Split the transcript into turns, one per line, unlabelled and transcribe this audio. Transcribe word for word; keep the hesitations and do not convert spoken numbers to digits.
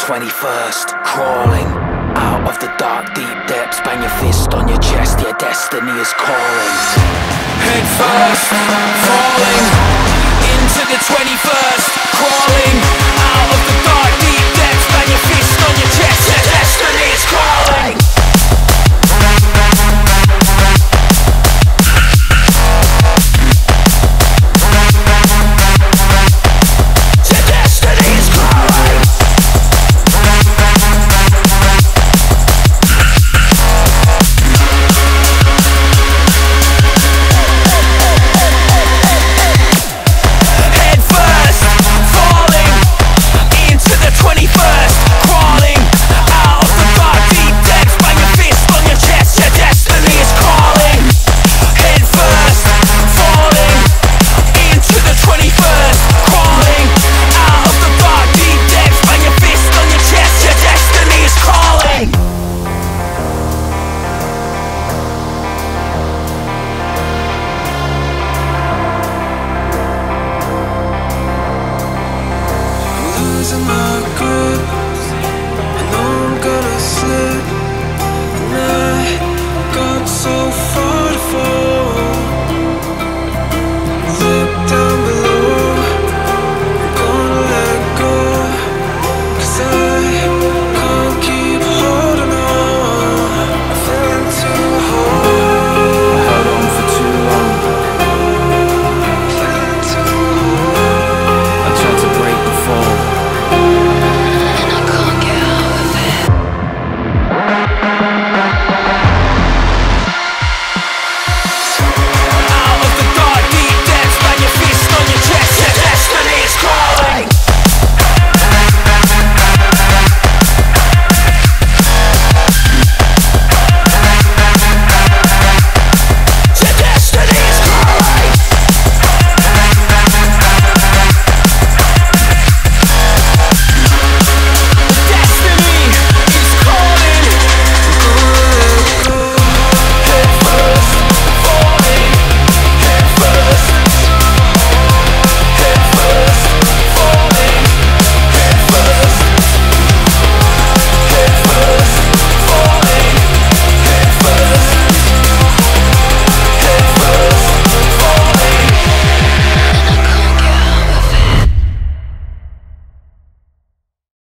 twenty-first. Crawling out of the dark deep depths, bang your fist on your chest, your destiny is calling. Head first, falling into the twenty-first. Crawling out of the dark deep depths, bang your fist on your chest, your destiny is calling.
Losing my grip, I know I'm gonna slip, and I got so